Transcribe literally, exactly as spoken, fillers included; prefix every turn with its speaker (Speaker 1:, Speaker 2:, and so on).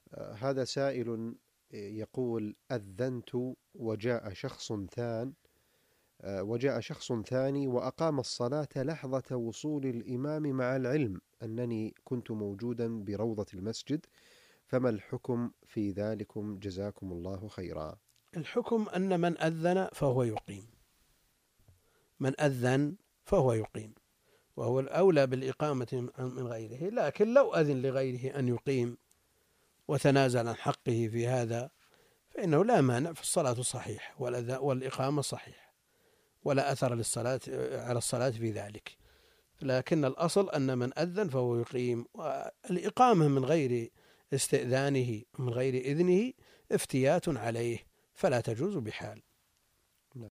Speaker 1: آه، هذا سائل يقول: أذنت وجاء شخص ثان آه، وجاء شخص ثاني وأقام الصلاة لحظة وصول الإمام، مع العلم أنني كنت موجودا بروضة المسجد، فما الحكم في ذلكم جزاكم الله خيرا؟
Speaker 2: الحكم أن من أذن فهو يقيم، من أذن فهو يقيم، وهو الأولى بالإقامة من غيره. لكن لو أذن لغيره أن يقيم وتنازل عن حقه في هذا فإنه لا مانع، في الصلاة صحيح والإقامة صحيح، ولا أثر للصلاة على الصلاة في ذلك. لكن الأصل أن من أذن فهو يقيم، والإقامة من غير استئذانه من غير إذنه افتيات عليه، فلا تجوز بحال.